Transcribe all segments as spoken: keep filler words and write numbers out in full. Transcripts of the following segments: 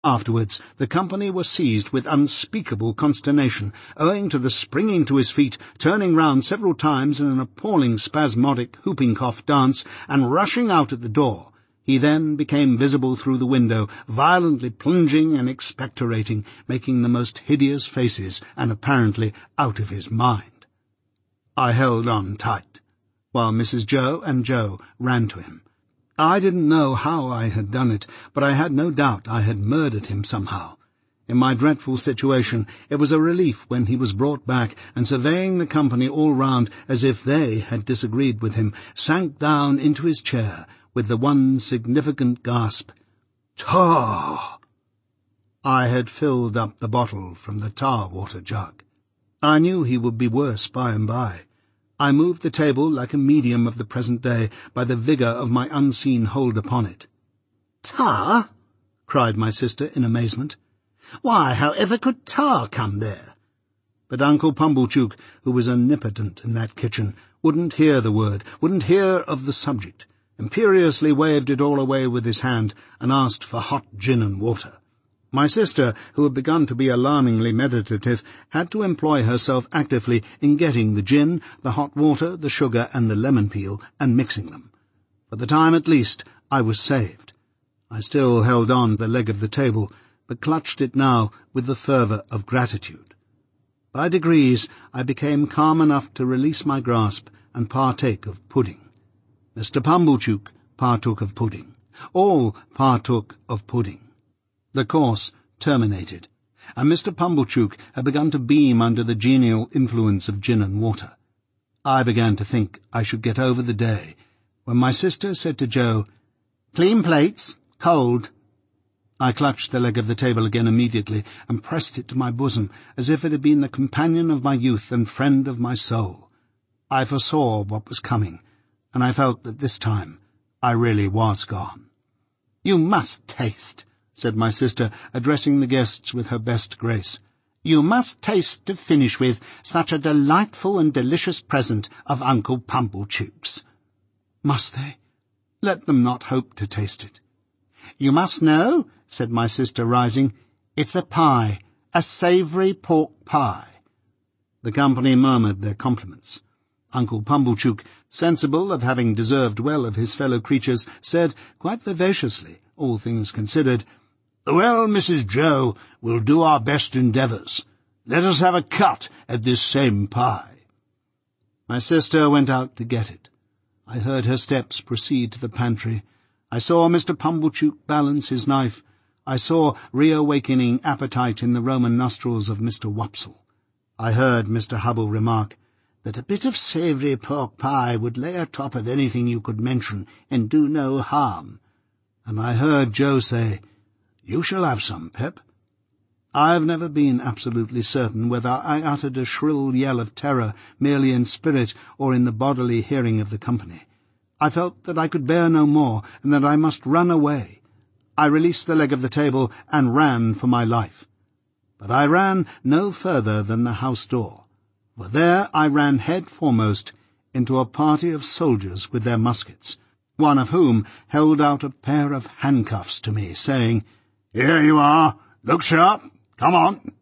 Afterwards, the company were seized with unspeakable consternation, owing to the springing to his feet, turning round several times in an appalling spasmodic whooping cough dance, and rushing out at the door. He then became visible through the window, violently plunging and expectorating, making the most hideous faces, and apparently out of his mind. I held on tight, while Missus Joe and Joe ran to him. I didn't know how I had done it, but I had no doubt I had murdered him somehow. In my dreadful situation, it was a relief when he was brought back, and surveying the company all round as if they had disagreed with him, sank down into his chair with the one significant gasp, "Tar!" I had filled up the bottle from the tar-water jug. I knew he would be worse by and by. I moved the table like a medium of the present day by the vigour of my unseen hold upon it. "Tar?" cried my sister in amazement. "Why, however could tar come there?" But Uncle Pumblechook, who was omnipotent in that kitchen, wouldn't hear the word, wouldn't hear of the subject, imperiously waved it all away with his hand, and asked for hot gin and water. My sister, who had begun to be alarmingly meditative, had to employ herself actively in getting the gin, the hot water, the sugar, and the lemon peel, and mixing them. For the time at least, I was saved. I still held on the leg of the table, but clutched it now with the fervour of gratitude. By degrees, I became calm enough to release my grasp and partake of pudding. Mister Pumblechook partook of pudding. All partook of pudding. The course terminated, and Mister Pumblechook had begun to beam under the genial influence of gin and water. I began to think I should get over the day, when my sister said to Joe, "Clean plates, cold." I clutched the leg of the table again immediately, and pressed it to my bosom, as if it had been the companion of my youth and friend of my soul. I foresaw what was coming, and I felt that this time I really was gone. "You must taste," said my sister, addressing the guests with her best grace. "You must taste to finish with such a delightful and delicious present of Uncle Pumblechook's." "Must they? Let them not hope to taste it." "You must know," said my sister, rising, "it's a pie, a savoury pork pie." The company murmured their compliments. Uncle Pumblechook, sensible of having deserved well of his fellow creatures, said, quite vivaciously, all things considered, "Well, Missus Joe, we'll do our best endeavours. Let us have a cut at this same pie." My sister went out to get it. I heard her steps proceed to the pantry. I saw Mister Pumblechook balance his knife. I saw reawakening appetite in the Roman nostrils of Mister Wopsle. I heard Mister Hubble remark that a bit of savoury pork pie would lay atop of anything you could mention and do no harm. And I heard Joe say, "You shall have some, Pep." I have never been absolutely certain whether I uttered a shrill yell of terror merely in spirit or in the bodily hearing of the company. I felt that I could bear no more, and that I must run away. I released the leg of the table and ran for my life. But I ran no further than the house door, for there I ran head foremost into a party of soldiers with their muskets, one of whom held out a pair of handcuffs to me, saying, "Here you are. Look sharp. Come on."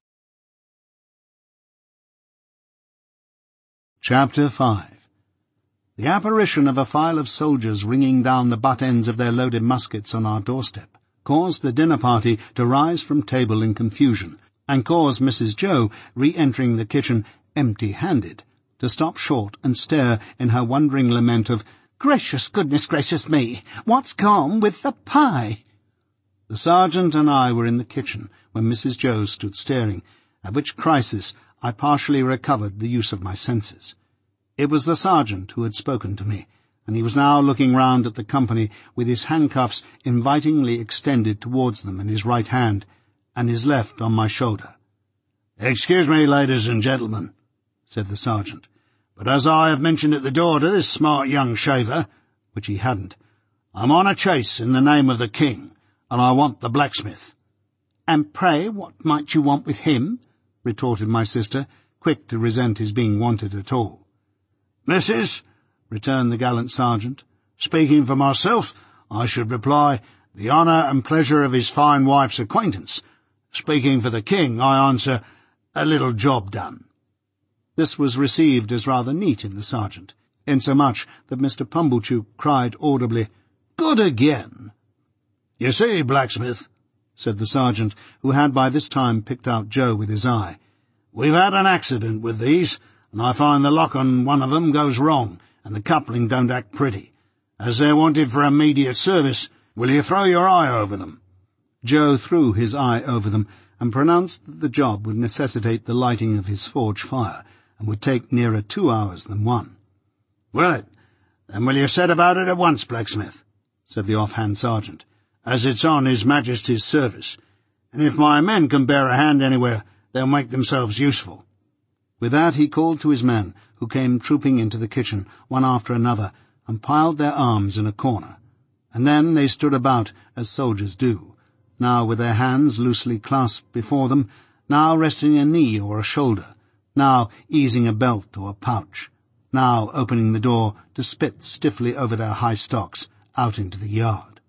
Chapter five. The apparition of a file of soldiers ringing down the butt ends of their loaded muskets on our doorstep caused the dinner party to rise from table in confusion, and caused Missus Joe, re-entering the kitchen empty-handed, to stop short and stare in her wondering lament of, "Gracious goodness gracious me, what's gone with the pie?" The sergeant and I were in the kitchen when Missus Joe stood staring, at which crisis I partially recovered the use of my senses. It was the sergeant who had spoken to me, and he was now looking round at the company with his handcuffs invitingly extended towards them in his right hand, and his left on my shoulder. "Excuse me, ladies and gentlemen," said the sergeant, "but as I have mentioned at the door to this smart young shaver," which he hadn't, "I'm on a chase in the name of the king, and I want the blacksmith." "And pray, what might you want with him?" retorted my sister, quick to resent his being wanted at all. "Missus," returned the gallant sergeant, "speaking for myself, I should reply, the honour and pleasure of his fine wife's acquaintance. Speaking for the king, I answer, a little job done." This was received as rather neat in the sergeant, insomuch that Mister Pumblechook cried audibly, "Good again!" "You see, blacksmith," said the sergeant, who had by this time picked out Joe with his eye, "we've had an accident with these, and I find the lock on one of them goes wrong, and the coupling don't act pretty. As they're wanted for immediate service, will you throw your eye over them?" Joe threw his eye over them, and pronounced that the job would necessitate the lighting of his forge fire, and would take nearer two hours than one. "Well, then will you set about it at once, blacksmith?" said the off-hand sergeant, "as it's on His Majesty's service, and if my men can bear a hand anywhere, they'll make themselves useful." With that he called to his men, who came trooping into the kitchen, one after another, and piled their arms in a corner, and then they stood about as soldiers do, now with their hands loosely clasped before them, now resting a knee or a shoulder, now easing a belt or a pouch, now opening the door to spit stiffly over their high stocks out into the yard.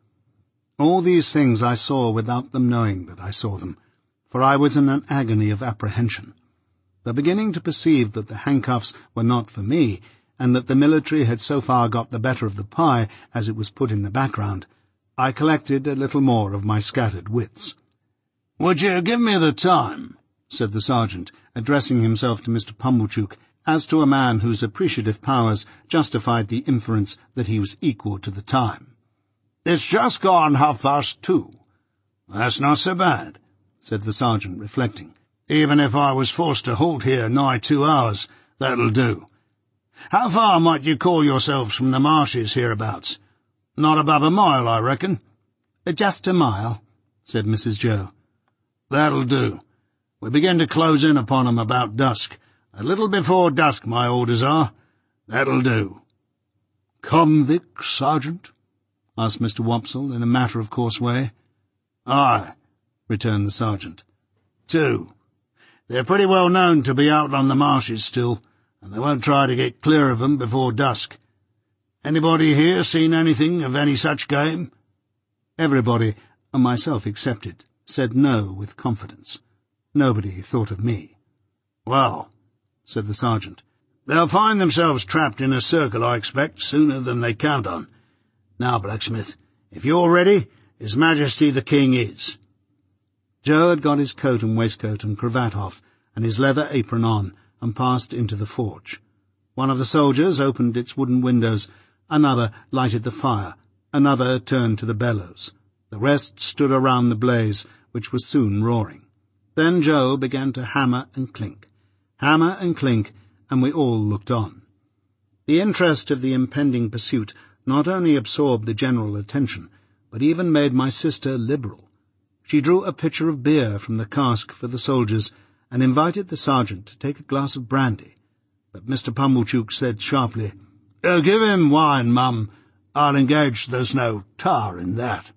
All these things I saw without them knowing that I saw them, for I was in an agony of apprehension. But beginning to perceive that the handcuffs were not for me, and that the military had so far got the better of the pie as it was put in the background, I collected a little more of my scattered wits. "Would you give me the time?" said the sergeant, addressing himself to Mister Pumblechook, as to a man whose appreciative powers justified the inference that he was equal to the time. "It's just gone half-past two." "That's not so bad," said the sergeant, reflecting. "Even if I was forced to halt here nigh two hours, that'll do. How far might you call yourselves from the marshes hereabouts? Not above a mile, I reckon." "Just a mile," said Missus Joe. "That'll do. We begin to close in upon 'em about dusk. A little before dusk, my orders are. That'll do." "Convicts, Sergeant?" asked Mister Wopsle in a matter-of-course way. "Aye," returned the sergeant. "Two. They're pretty well known to be out on the marshes still, and they won't try to get clear of 'em before dusk. Anybody here seen anything of any such game?" Everybody, and myself excepted, said no with confidence. Nobody thought of me. "Well," said the sergeant, "they'll find themselves trapped in a circle, I expect, sooner than they count on. Now, blacksmith, if you're ready, His Majesty the King is." Joe had got his coat and waistcoat and cravat off, and his leather apron on, and passed into the forge. One of the soldiers opened its wooden windows, another lighted the fire, another turned to the bellows. The rest stood around the blaze, which was soon roaring. Then Joe began to hammer and clink, hammer and clink, and we all looked on. The interest of the impending pursuit not only absorbed the general attention, but even made my sister liberal. She drew a pitcher of beer from the cask for the soldiers, and invited the sergeant to take a glass of brandy. But Mister Pumblechook said sharply, "Oh, give him wine, mum. I'll engage there's no tar in that."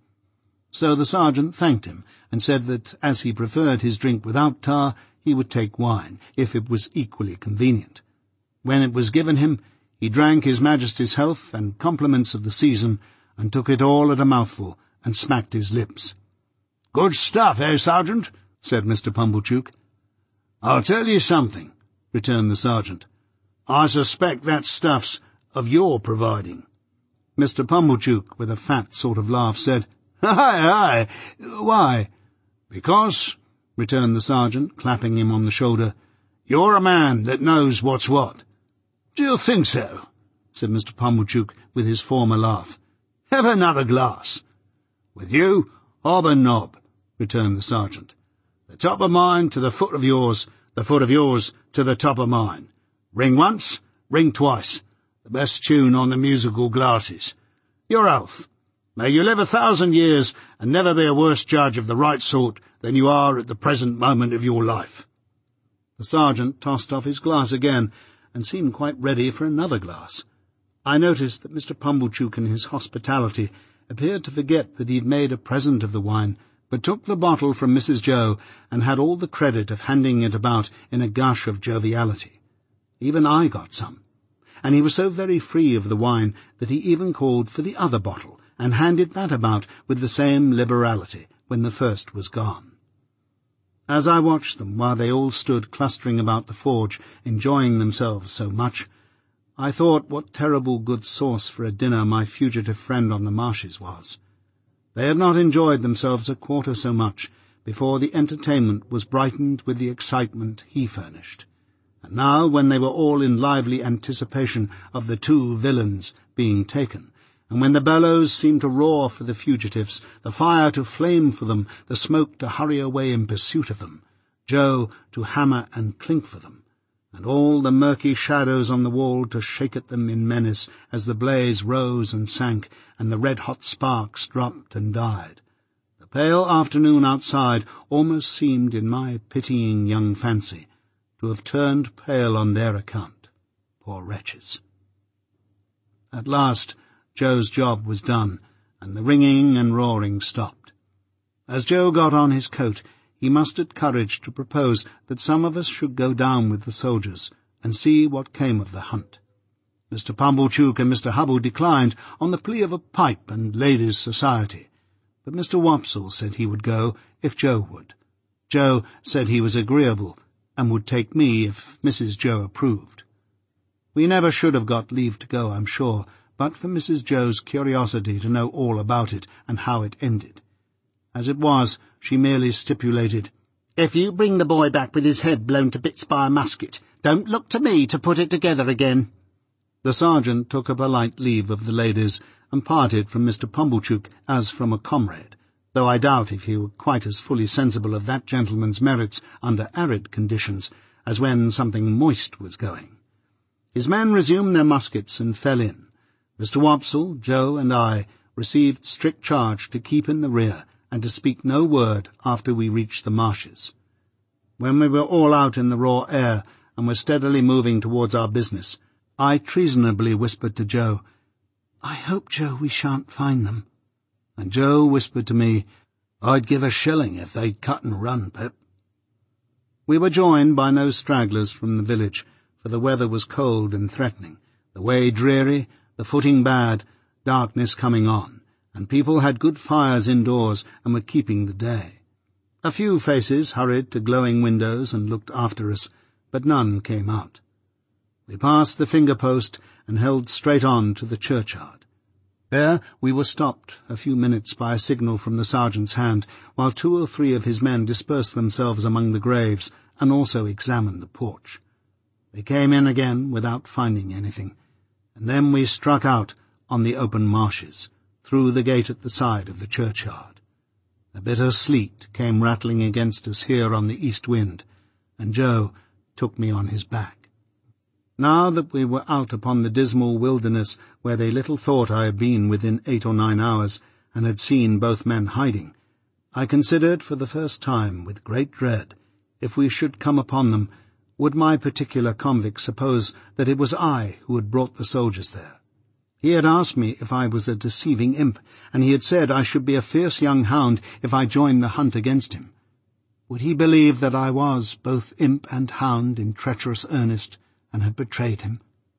So the sergeant thanked him, and said that, as he preferred his drink without tar, he would take wine, if it was equally convenient. When it was given him, he drank His Majesty's health and compliments of the season, and took it all at a mouthful, and smacked his lips. "Good stuff, eh, Sergeant?" said Mister Pumblechook. "I'll tell you something," returned the sergeant. "I suspect that stuff's of your providing." Mister Pumblechook, with a fat sort of laugh, said, "Aye, aye. Why?" "Because," returned the sergeant, clapping him on the shoulder, "you're a man that knows what's what." "Do you think so?" said Mister Pumblechook, with his former laugh. "Have another glass." "With you, hob and nob," returned the sergeant. "The top of mine to the foot of yours, the foot of yours to the top of mine. Ring once, ring twice. The best tune on the musical glasses. Your health. May you live a thousand years, and never be a worse judge of the right sort than you are at the present moment of your life." The sergeant tossed off his glass again, and seemed quite ready for another glass. I noticed that Mister Pumblechook in his hospitality appeared to forget that he had made a present of the wine, but took the bottle from Missus Joe, and had all the credit of handing it about in a gush of joviality. Even I got some, and he was so very free of the wine that he even called for the other bottle, and handed that about with the same liberality when the first was gone. As I watched them while they all stood clustering about the forge, enjoying themselves so much, I thought what terrible good sauce for a dinner my fugitive friend on the marshes was. They had not enjoyed themselves a quarter so much before the entertainment was brightened with the excitement he furnished. And now, when they were all in lively anticipation of the two villains being taken, and when the bellows seemed to roar for the fugitives, the fire to flame for them, the smoke to hurry away in pursuit of them, Joe to hammer and clink for them, and all the murky shadows on the wall to shake at them in menace as the blaze rose and sank, and the red-hot sparks dropped and died, the pale afternoon outside almost seemed, in my pitying young fancy, to have turned pale on their account, poor wretches. At last Joe's job was done, and the ringing and roaring stopped. As Joe got on his coat, he mustered courage to propose that some of us should go down with the soldiers and see what came of the hunt. Mister Pumblechook and Mister Hubble declined on the plea of a pipe and ladies' society, but Mister Wopsle said he would go if Joe would. Joe said he was agreeable, and would take me if Missus Joe approved. We never should have got leave to go, I'm sure, but for Missus Joe's curiosity to know all about it and how it ended. As it was, she merely stipulated, "If you bring the boy back with his head blown to bits by a musket, don't look to me to put it together again." The sergeant took a polite leave of the ladies and parted from Mister Pumblechook as from a comrade, though I doubt if he were quite as fully sensible of that gentleman's merits under arid conditions as when something moist was going. His men resumed their muskets and fell in. Mister Wopsle, Joe, and I received strict charge to keep in the rear and to speak no word after we reached the marshes. When we were all out in the raw air and were steadily moving towards our business, I treasonably whispered to Joe, "I hope, Joe, we shan't find them." And Joe whispered to me, "I'd give a shilling if they'd cut and run, Pip." We were joined by no stragglers from the village, for the weather was cold and threatening, the way dreary, the footing bad, darkness coming on, and people had good fires indoors and were keeping the day. A few faces hurried to glowing windows and looked after us, but none came out. We passed the finger-post and held straight on to the churchyard. There we were stopped a few minutes by a signal from the sergeant's hand, while two or three of his men dispersed themselves among the graves and also examined the porch. They came in again without finding anything, and then we struck out on the open marshes, through the gate at the side of the churchyard. A bitter sleet came rattling against us here on the east wind, and Joe took me on his back. Now that we were out upon the dismal wilderness where they little thought I had been within eight or nine hours, and had seen both men hiding, I considered for the first time with great dread, if we should come upon them, would my particular convict suppose that it was I who had brought the soldiers there? He had asked me if I was a deceiving imp, and he had said I should be a fierce young hound if I joined the hunt against him. Would he believe that I was both imp and hound in treacherous earnest, and had betrayed him?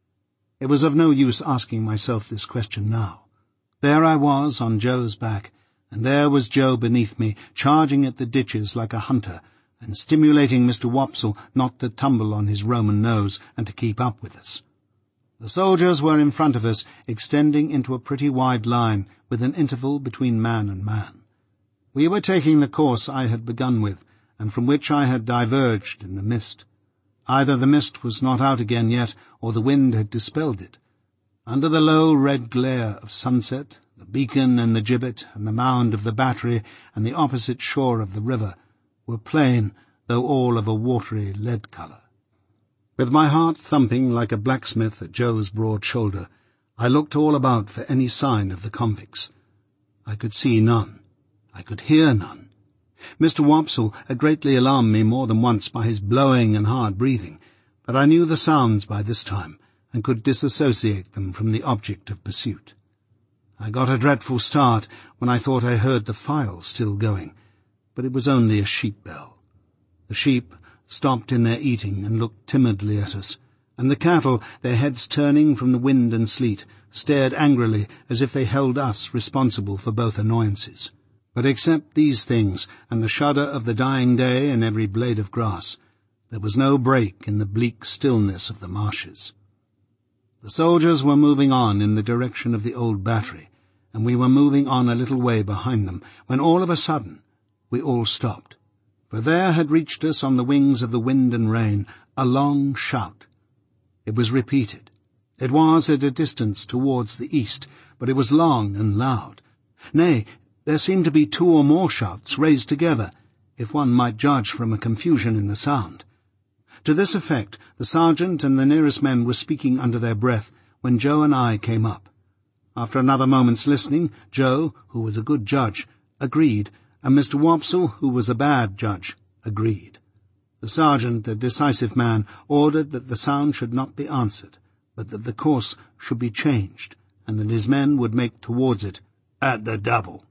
It was of no use asking myself this question now. There I was on Joe's back, and there was Joe beneath me, charging at the ditches like a hunter, and stimulating Mister Wopsle not to tumble on his Roman nose and to keep up with us. The soldiers were in front of us, extending into a pretty wide line, with an interval between man and man. We were taking the course I had begun with, and from which I had diverged in the mist. Either the mist was not out again yet, or the wind had dispelled it. Under the low red glare of sunset, the beacon and the gibbet and the mound of the battery and the opposite shore of the river were plain, though all of a watery lead colour. With my heart thumping like a blacksmith at Joe's broad shoulder, I looked all about for any sign of the convicts. I could see none. I could hear none. Mister Wopsle had greatly alarmed me more than once by his blowing and hard breathing, but I knew the sounds by this time, and could disassociate them from the object of pursuit. I got a dreadful start when I thought I heard the file still going, but it was only a sheep bell. The sheep stopped in their eating and looked timidly at us, and the cattle, their heads turning from the wind and sleet, stared angrily as if they held us responsible for both annoyances. But except these things, and the shudder of the dying day in every blade of grass, there was no break in the bleak stillness of the marshes. The soldiers were moving on in the direction of the old battery, and we were moving on a little way behind them, when all of a sudden we all stopped. For there had reached us on the wings of the wind and rain a long shout. It was repeated. It was at a distance towards the east, but it was long and loud. Nay, there seemed to be two or more shouts raised together, if one might judge from a confusion in the sound. To this effect, the sergeant and the nearest men were speaking under their breath when Joe and I came up. After another moment's listening, Joe, who was a good judge, agreed, and Mister Wopsle, who was a bad judge, agreed. The sergeant, a decisive man, ordered that the sound should not be answered, but that the course should be changed, and that his men would make towards it at the double.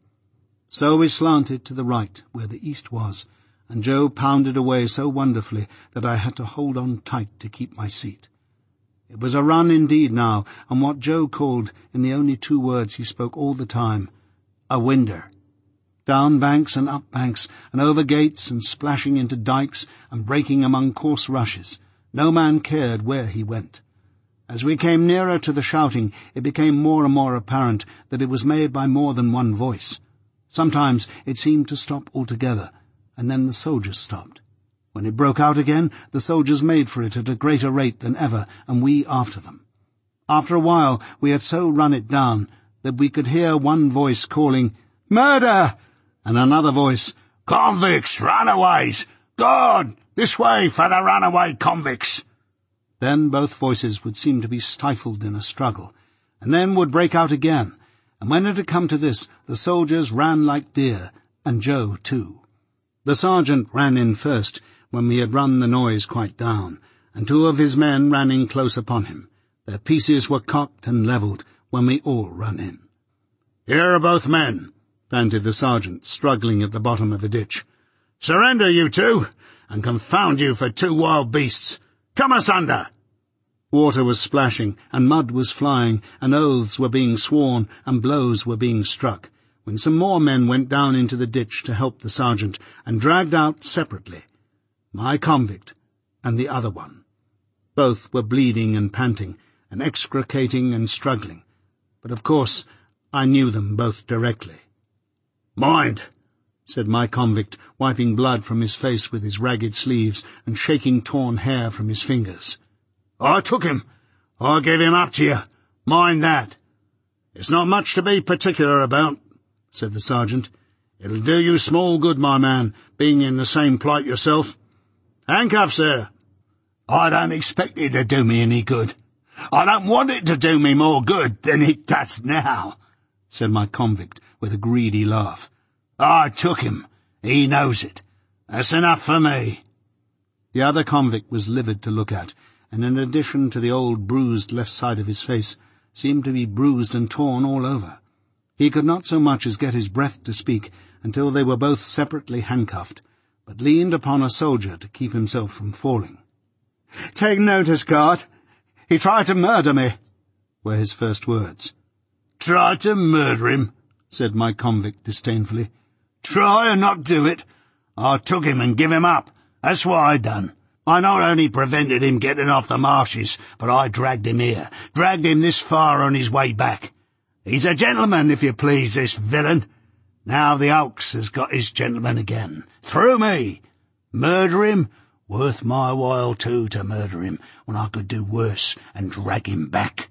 So we slanted to the right, where the east was, and Joe pounded away so wonderfully that I had to hold on tight to keep my seat. It was a run indeed now, and what Joe called, in the only two words he spoke all the time, a winder. Down banks and up banks, and over gates, and splashing into dikes, and breaking among coarse rushes, no man cared where he went. As we came nearer to the shouting, it became more and more apparent that it was made by more than one voice. Sometimes it seemed to stop altogether, and then the soldiers stopped. When it broke out again, the soldiers made for it at a greater rate than ever, and we after them. After a while we had so run it down that we could hear one voice calling, "Murder!" and another voice, "Convicts! Runaways! God! This way for the runaway convicts!" Then both voices would seem to be stifled in a struggle, and then would break out again, and when it had come to this, the soldiers ran like deer, and Joe too. The sergeant ran in first, when we had run the noise quite down, and two of his men ran in close upon him. Their pieces were cocked and levelled when we all ran in. "Here are both men," panted the sergeant, struggling at the bottom of the ditch. "Surrender, you two, and confound you for two wild beasts. Come asunder!" Water was splashing, and mud was flying, and oaths were being sworn, and blows were being struck, when some more men went down into the ditch to help the sergeant, and dragged out separately my convict and the other one. Both were bleeding and panting, and excruciating and struggling, but of course I knew them both directly. "Mind," said my convict, wiping blood from his face with his ragged sleeves and shaking torn hair from his fingers. "I took him. I gave him up to you. Mind that." "It's not much to be particular about," said the sergeant. "It'll do you small good, my man, being in the same plight yourself. Handcuffs, sir." "I don't expect it to do me any good. I don't want it to do me more good than it does now," said my convict with a greedy laugh. "I took him. He knows it. That's enough for me." The other convict was livid to look at, and in addition to the old bruised left side of his face, seemed to be bruised and torn all over. He could not so much as get his breath to speak until they were both separately handcuffed, but leaned upon a soldier to keep himself from falling. "Take notice, guard. He tried to murder me," were his first words. "Tried to murder him," said my convict disdainfully. "Try and not do it. I took him and give him up. That's what I done. I not only prevented him getting off the marshes, but I dragged him here, dragged him this far on his way back. He's a gentleman, if you please, this villain. Now the Oaks has got his gentleman again, through me. Murder him? Worth my while, too, to murder him, when I could do worse and drag him back."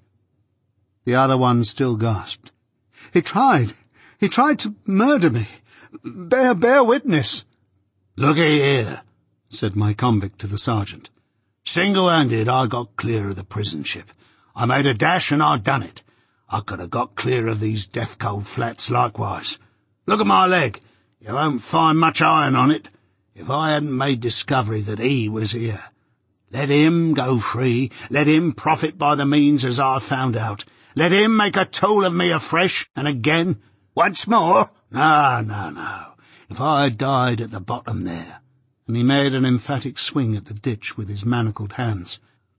The other one still gasped. "He tried. He tried to murder me. Bear, bear witness." "Looky here," said my convict to the sergeant. "Single-handed I got clear of the prison ship. I made a dash and I done it. I could have got clear of these death-cold flats likewise. Look at my leg. You won't find much iron on it. If I hadn't made discovery that he was here. Let him go free. Let him profit by the means as I found out. Let him make a tool of me afresh and again. Once more. No, no, no. If I had died at the bottom there," and he made an emphatic swing at the ditch with his manacled hands,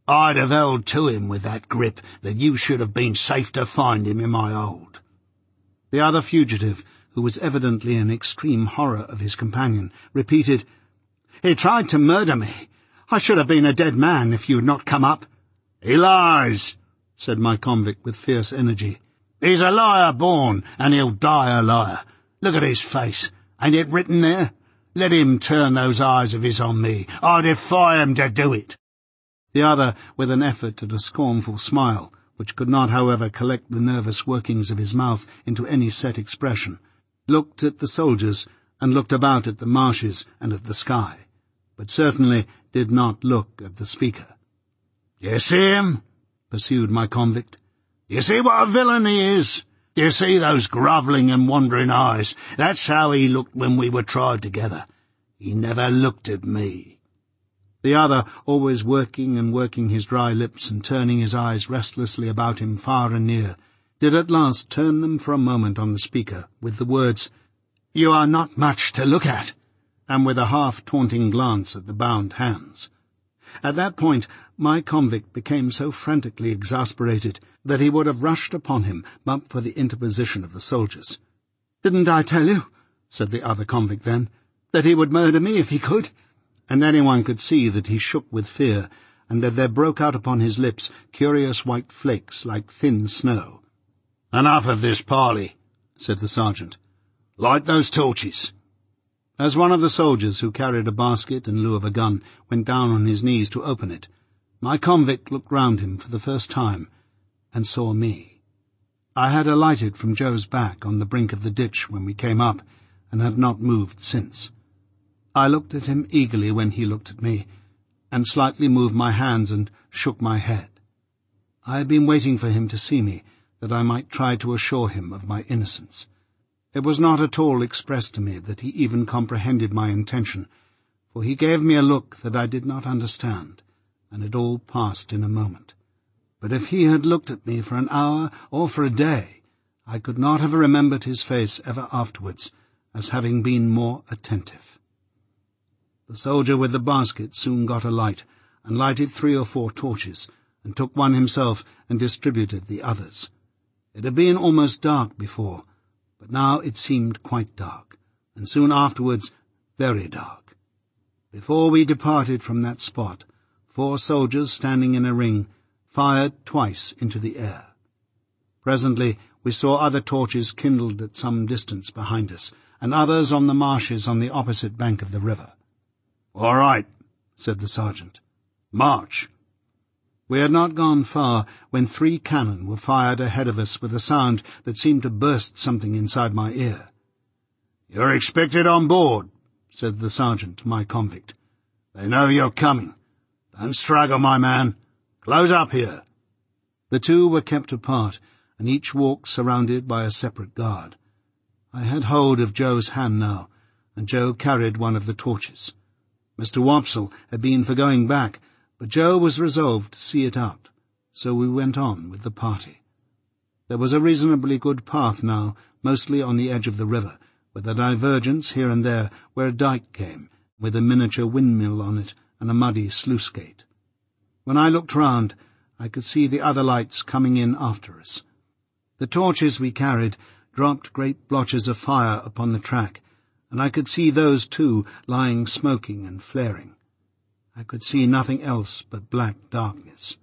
I'd have held to him with that grip that you should have been safe to find him in my hold." The other fugitive, who was evidently in extreme horror of his companion, repeated, "He tried to murder me. I should have been a dead man if you had not come up." "He lies," said my convict with fierce energy. "He's a liar born, and he'll die a liar. Look at his face. Ain't it written there? Let him turn those eyes of his on me. I defy him to do it." The other, with an effort at a scornful smile, which could not, however, collect the nervous workings of his mouth into any set expression, looked at the soldiers and looked about at the marshes and at the sky, but certainly did not look at the speaker. "You see him?" pursued my convict. "You see what a villain he is? You see those grovelling and wandering eyes? That's how he looked when we were tried together. He never looked at me." The other, always working and working his dry lips and turning his eyes restlessly about him far and near, did at last turn them for a moment on the speaker, with the words, "You are not much to look at," and with a half-taunting glance at the bound hands. At that point my convict became so frantically exasperated that he would have rushed upon him but for the interposition of the soldiers. "Didn't I tell you," said the other convict then, "that he would murder me if he could?" And anyone could see that he shook with fear, and that there broke out upon his lips curious white flakes like thin snow. "Enough of this parley," said the sergeant. "Light those torches." As one of the soldiers who carried a basket in lieu of a gun went down on his knees to open it, my convict looked round him for the first time and saw me. I had alighted from Joe's back on the brink of the ditch when we came up, and had not moved since. I looked at him eagerly when he looked at me, and slightly moved my hands and shook my head. I had been waiting for him to see me, that I might try to assure him of my innocence. It was not at all expressed to me that he even comprehended my intention, for he gave me a look that I did not understand, and it all passed in a moment. But if he had looked at me for an hour or for a day, I could not have remembered his face ever afterwards as having been more attentive. The soldier with the basket soon got a light, and lighted three or four torches, and took one himself and distributed the others. It had been almost dark before, but now it seemed quite dark, and soon afterwards very dark. Before we departed from that spot, four soldiers standing in a ring fired twice into the air. Presently we saw other torches kindled at some distance behind us, and others on the marshes on the opposite bank of the river. "All right," said the sergeant. "March." We had not gone far when three cannon were fired ahead of us with a sound that seemed to burst something inside my ear. "You're expected on board," said the sergeant to my convict. "They know you're coming. Don't straggle, my man. Close up here." The two were kept apart, and each walked surrounded by a separate guard. I had hold of Joe's hand now, and Joe carried one of the torches. Mister Wopsle had been for going back, but Joe was resolved to see it out, so we went on with the party. There was a reasonably good path now, mostly on the edge of the river, with a divergence here and there where a dyke came, with a miniature windmill on it and a muddy sluice gate. When I looked round, I could see the other lights coming in after us. The torches we carried dropped great blotches of fire upon the track, and I could see those too lying smoking and flaring. I could see nothing else but black darkness.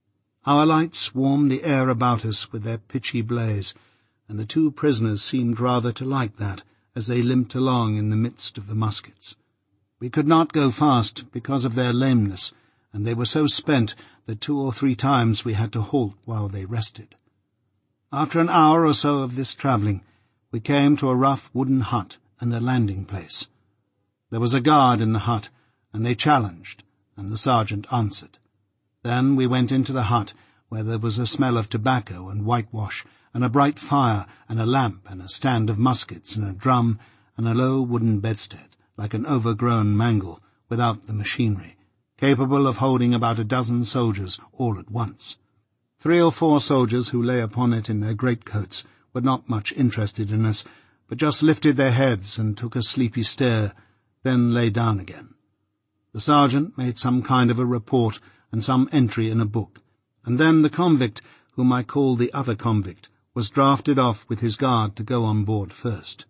Our lights warmed the air about us with their pitchy blaze, and the two prisoners seemed rather to like that as they limped along in the midst of the muskets. We could not go fast because of their lameness, and they were so spent that two or three times we had to halt while they rested. After an hour or so of this travelling, we came to a rough wooden hut and a landing place. There was a guard in the hut, and they challenged, and the sergeant answered. Then we went into the hut, where there was a smell of tobacco and whitewash, and a bright fire, and a lamp, and a stand of muskets, and a drum, and a low wooden bedstead, like an overgrown mangle, without the machinery, capable of holding about a dozen soldiers all at once. Three or four soldiers who lay upon it in their greatcoats were not much interested in us, but just lifted their heads and took a sleepy stare, then lay down again. The sergeant made some kind of a report, and some entry in a book, and then the convict, whom I called the other convict, was drafted off with his guard to go on board first.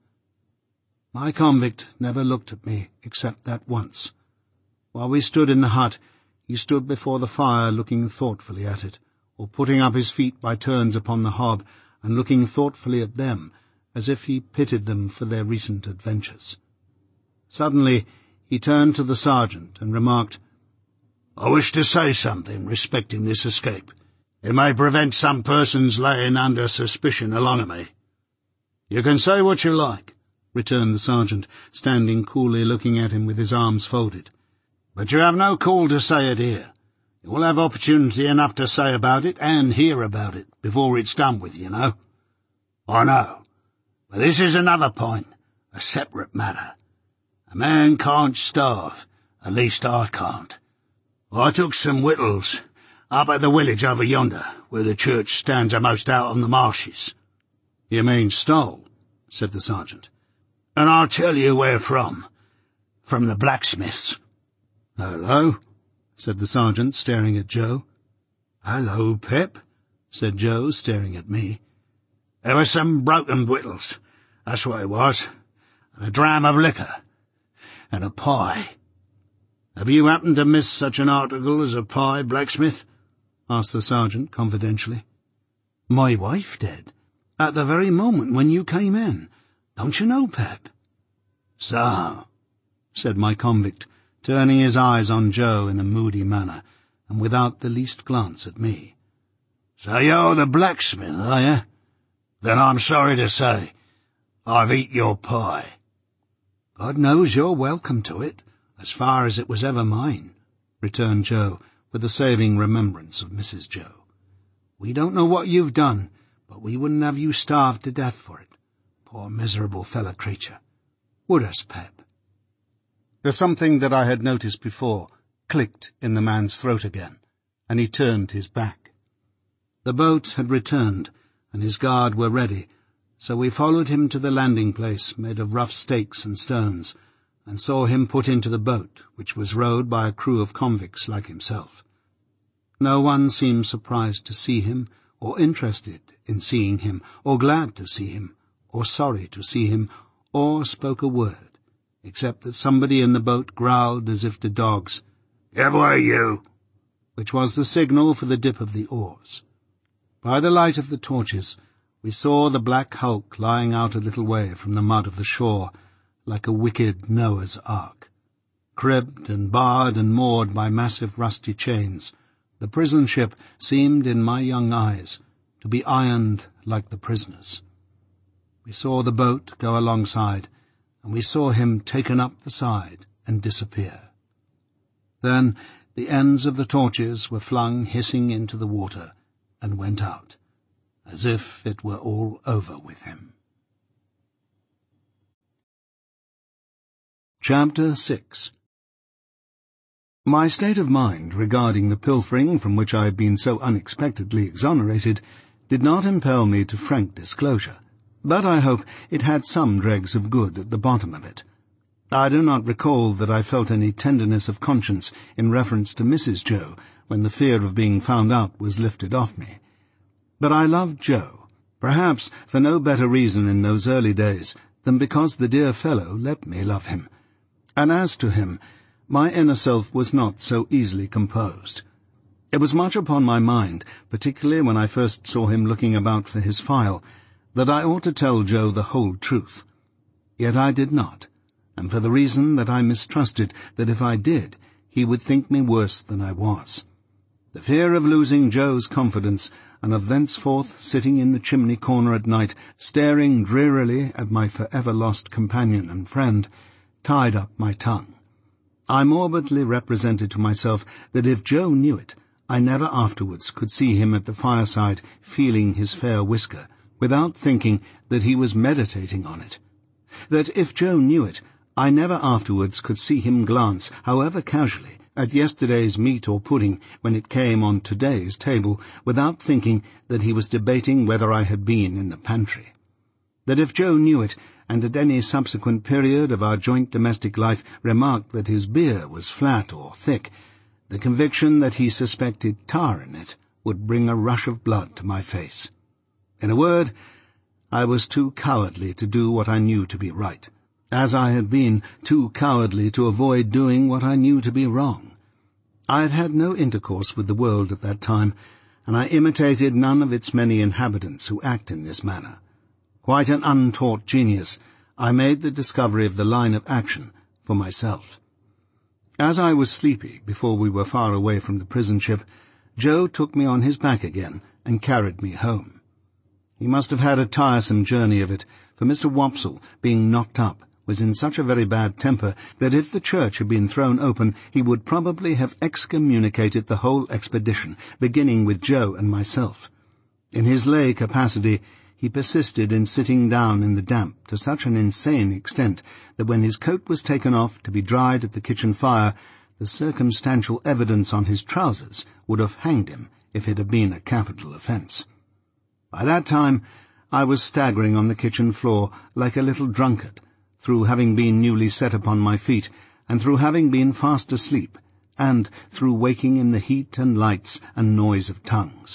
My convict never looked at me except that once. While we stood in the hut, he stood before the fire looking thoughtfully at it, or putting up his feet by turns upon the hob and looking thoughtfully at them, as if he pitied them for their recent adventures. Suddenly he turned to the sergeant and remarked, "I wish to say something respecting this escape. It may prevent some persons laying under suspicion along of me." "You can say what you like," returned the sergeant, standing coolly looking at him with his arms folded. "But you have no call to say it here. You will have opportunity enough to say about it and hear about it before it's done with, you know." "I know. But this is another point, a separate matter. A man can't starve, at least I can't. I took some victuals up at the village over yonder, where the church stands a'most out on the marshes." "You mean stole?" said the sergeant. "And I'll tell you where from. From the blacksmith's." "Hello," said the sergeant, staring at Joe. "Hello, Pip," said Joe, staring at me. "There was some broken victuals, that's what it was, and a dram of liquor, and a pie." "Have you happened to miss such an article as a pie, blacksmith?" asked the sergeant confidentially. "My wife did, at the very moment when you came in. Don't you know, Pep?" "So," said my convict, turning his eyes on Joe in a moody manner, and without the least glance at me. "So you're the blacksmith, are you? Then I'm sorry to say I've eat your pie." "God knows you're welcome to it, as far as it was ever mine," returned Joe, with a saving remembrance of Missus Joe. "We don't know what you've done, but we wouldn't have you starved to death for it. Poor miserable fellow creature. Would us, Pep?" There's something that I had noticed before clicked in the man's throat again, and he turned his back. The boat had returned, and his guard were ready, so we followed him to the landing place made of rough stakes and stones, and saw him put into the boat, which was rowed by a crew of convicts like himself. No one seemed surprised to see him, or interested in seeing him, or glad to see him, or sorry to see him, or spoke a word, except that somebody in the boat growled as if to dogs, "Give way, you!" which was the signal for the dip of the oars. By the light of the torches, we saw the black hulk lying out a little way from the mud of the shore, like a wicked Noah's ark. Cribbed and barred and moored by massive rusty chains, the prison ship seemed, in my young eyes, to be ironed like the prisoners. We saw the boat go alongside, and we saw him taken up the side and disappear. Then the ends of the torches were flung hissing into the water and went out, as if it were all over with him. Chapter six. My state of mind regarding the pilfering from which I had been so unexpectedly exonerated did not impel me to frank disclosure, but I hope it had some dregs of good at the bottom of it. I do not recall that I felt any tenderness of conscience in reference to Missus Joe when the fear of being found out was lifted off me. But I loved Joe, perhaps for no better reason in those early days than because the dear fellow let me love him. And as to him, my inner self was not so easily composed. It was much upon my mind, particularly when I first saw him looking about for his file, that I ought to tell Joe the whole truth. Yet I did not, and for the reason that I mistrusted that if I did, he would think me worse than I was. The fear of losing Joe's confidence, and of thenceforth sitting in the chimney corner at night, staring drearily at my forever lost companion and friend, tied up my tongue. I morbidly represented to myself that if Joe knew it, I never afterwards could see him at the fireside feeling his fair whisker, without thinking that he was meditating on it. That if Joe knew it, I never afterwards could see him glance, however casually, at yesterday's meat or pudding when it came on today's table, without thinking that he was debating whether I had been in the pantry. That if Joe knew it, and at any subsequent period of our joint domestic life remarked that his beer was flat or thick, The conviction that he suspected tar in it would bring a rush of blood to my face. In a word, I was too cowardly to do what I knew to be right, as I had been too cowardly to avoid doing what I knew to be wrong. I had had no intercourse with the world at that time, and I imitated none of its many inhabitants who act in this manner. Quite an untaught genius, I made the discovery of the line of action for myself. As I was sleepy before we were far away from the prison ship, Joe took me on his back again and carried me home. He must have had a tiresome journey of it, for Mister Wopsle, being knocked up, was in such a very bad temper that if the church had been thrown open he would probably have excommunicated the whole expedition, beginning with Joe and myself. In his lay capacity he persisted in sitting down in the damp to such an insane extent that when his coat was taken off to be dried at the kitchen fire, the circumstantial evidence on his trousers would have hanged him if it had been a capital offence. By that time I was staggering on the kitchen floor like a little drunkard, through having been newly set upon my feet, and through having been fast asleep, and through waking in the heat and lights and noise of tongues.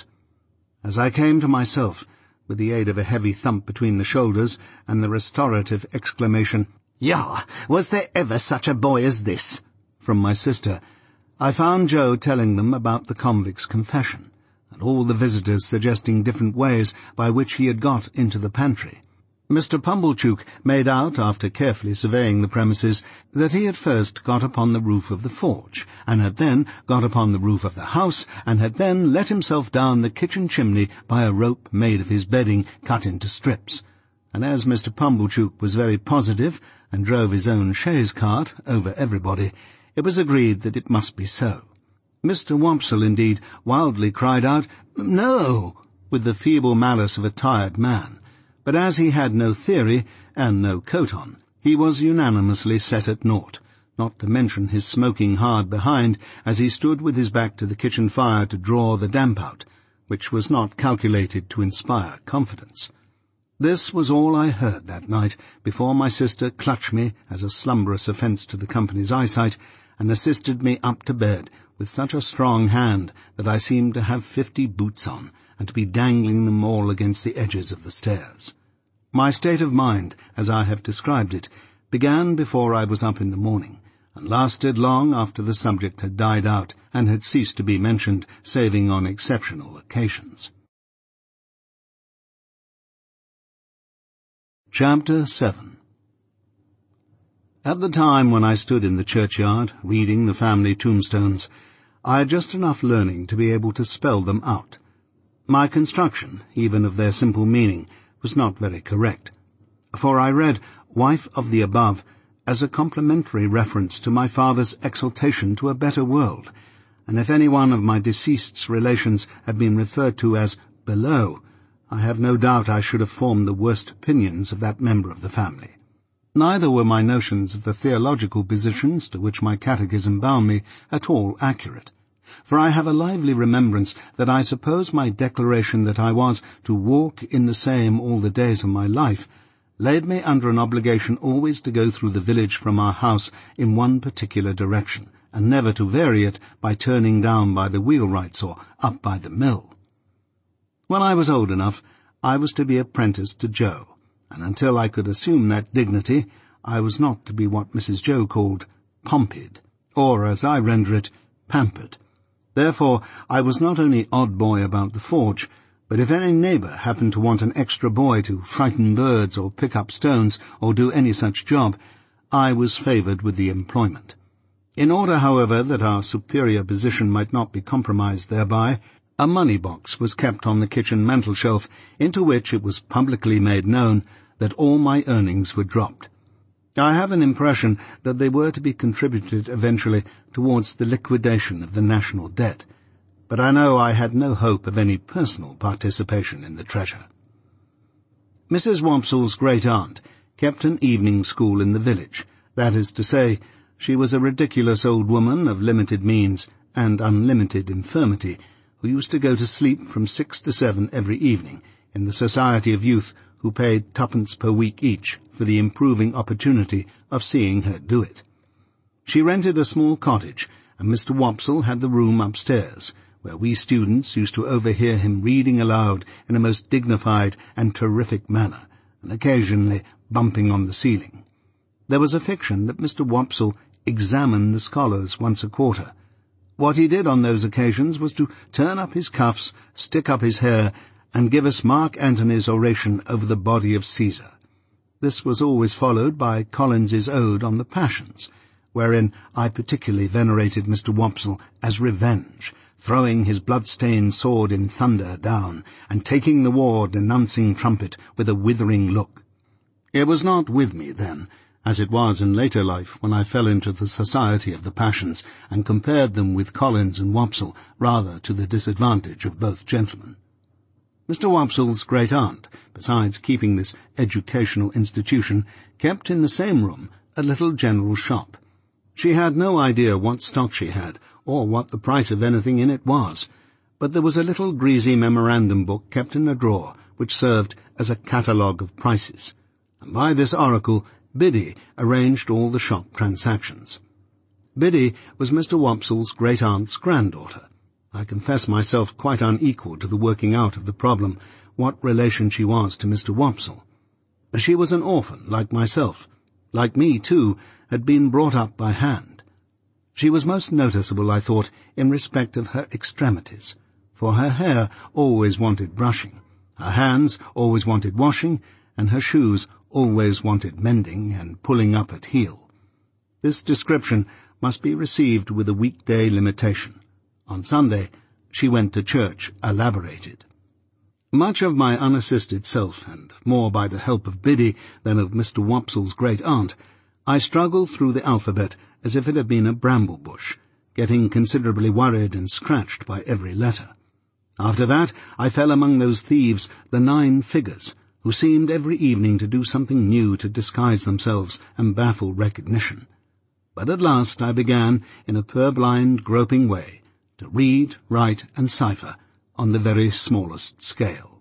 As I came to myself, with the aid of a heavy thump between the shoulders and the restorative exclamation, "Yah! Was there ever such a boy as this?" from my sister, I found Joe telling them about the convict's confession, and all the visitors suggesting different ways by which he had got into the pantry. Mister Pumblechook made out, after carefully surveying the premises, that he had first got upon the roof of the forge, and had then got upon the roof of the house, and had then let himself down the kitchen chimney by a rope made of his bedding cut into strips. And as Mister Pumblechook was very positive, and drove his own chaise cart over everybody, it was agreed that it must be so. Mister Wopsle, indeed, wildly cried out, "No!" with the feeble malice of a tired man. But as he had no theory, and no coat on, he was unanimously set at naught, not to mention his smoking hard behind as he stood with his back to the kitchen fire to draw the damp out, which was not calculated to inspire confidence. This was all I heard that night, before my sister clutched me as a slumberous offence to the company's eyesight, and assisted me up to bed with such a strong hand that I seemed to have fifty boots on, and to be dangling them all against the edges of the stairs. My state of mind, as I have described it, began before I was up in the morning, and lasted long after the subject had died out and had ceased to be mentioned, saving on exceptional occasions. Chapter seven. At the time when I stood in the churchyard, reading the family tombstones, I had just enough learning to be able to spell them out. My construction, even of their simple meaning, was not very correct, for I read "wife of the above" as a complimentary reference to my father's exaltation to a better world, and if any one of my deceased's relations had been referred to as below, I have no doubt I should have formed the worst opinions of that member of the family. Neither were my notions of the theological positions to which my catechism bound me at all accurate, for I have a lively remembrance that I suppose my declaration that I was to walk in the same all the days of my life laid me under an obligation always to go through the village from our house in one particular direction, and never to vary it by turning down by the wheelwrights or up by the mill. When I was old enough, I was to be apprenticed to Joe, and until I could assume that dignity, I was not to be what Missus Joe called pomped, or, as I render it, pampered. Therefore, I was not only odd boy about the forge, but if any neighbour happened to want an extra boy to frighten birds or pick up stones or do any such job, I was favoured with the employment. In order, however, that our superior position might not be compromised thereby, a money-box was kept on the kitchen mantel-shelf, into which it was publicly made known that all my earnings were dropped. I have an impression that they were to be contributed eventually towards the liquidation of the national debt, but I know I had no hope of any personal participation in the treasure. Missus Wopsle's great-aunt kept an evening school in the village. That is to say, she was a ridiculous old woman of limited means and unlimited infirmity, who used to go to sleep from six to seven every evening in the society of youth who paid twopence per week each for the improving opportunity of seeing her do it. She rented a small cottage, and Mister Wopsle had the room upstairs, where we students used to overhear him reading aloud in a most dignified and terrific manner, and occasionally bumping on the ceiling. There was a fiction that Mister Wopsle examined the scholars once a quarter. What he did on those occasions was to turn up his cuffs, stick up his hair, and give us Mark Antony's oration over the body of Caesar. This was always followed by Collins's ode on the Passions, wherein I particularly venerated Mister Wopsle as revenge, throwing his blood-stained sword in thunder down, and taking the war-denouncing trumpet with a withering look. It was not with me then, as it was in later life when I fell into the society of the Passions and compared them with Collins and Wopsle, rather to the disadvantage of both gentlemen. Mister Wopsle's great-aunt, besides keeping this educational institution, kept in the same room a little general shop. She had no idea what stock she had, or what the price of anything in it was, but there was a little greasy memorandum book kept in a drawer, which served as a catalogue of prices, and by this oracle Biddy arranged all the shop transactions. Biddy was Mister Wopsle's great-aunt's granddaughter. I confess myself quite unequal to the working out of the problem, what relation she was to Mister Wopsle. She was an orphan, like myself. Like me, too, had been brought up by hand. She was most noticeable, I thought, in respect of her extremities, for her hair always wanted brushing, her hands always wanted washing, and her shoes always wanted mending and pulling up at heel. This description must be received with a weekday limitation. On Sunday, she went to church elaborated. Much of my unassisted self, and more by the help of Biddy than of Mister Wopsle's great-aunt, I struggled through the alphabet as if it had been a bramble bush, getting considerably worried and scratched by every letter. After that, I fell among those thieves, the nine figures, who seemed every evening to do something new to disguise themselves and baffle recognition. But at last I began, in a purblind, groping way, to read, write, and cipher on the very smallest scale.